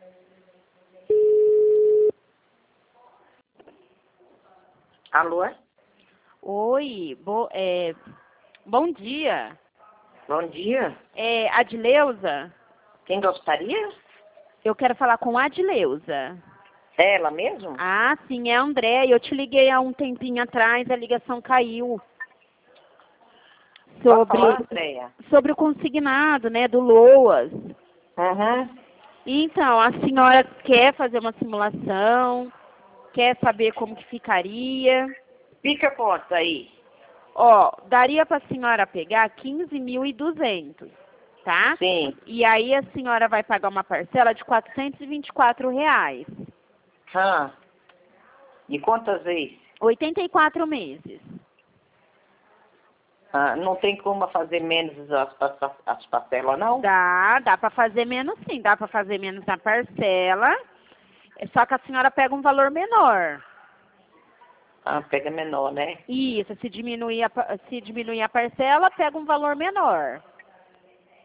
Alô? Oi, bom dia. Bom dia. É Adileuza? Quem gostaria? Eu quero falar com a Adileuza. É ela mesmo? Ah, sim, é a André. Eu te liguei há um tempinho atrás, a ligação caiu. Pode falar, Andréia? Sobre o consignado, né, do LOAS. Uhum. Então, a senhora quer fazer uma simulação, quer saber como que ficaria. Fica quanto aí? Ó, daria para a senhora pegar 15.200, tá? Sim. E aí a senhora vai pagar uma parcela de R$ 424. Ah. E quantas vezes? 84 meses. Ah, não tem como fazer menos as parcelas, não? Dá para fazer menos sim, dá para fazer menos na parcela, só que a senhora pega um valor menor. Ah, pega menor, né? Isso, se diminuir a parcela, pega um valor menor.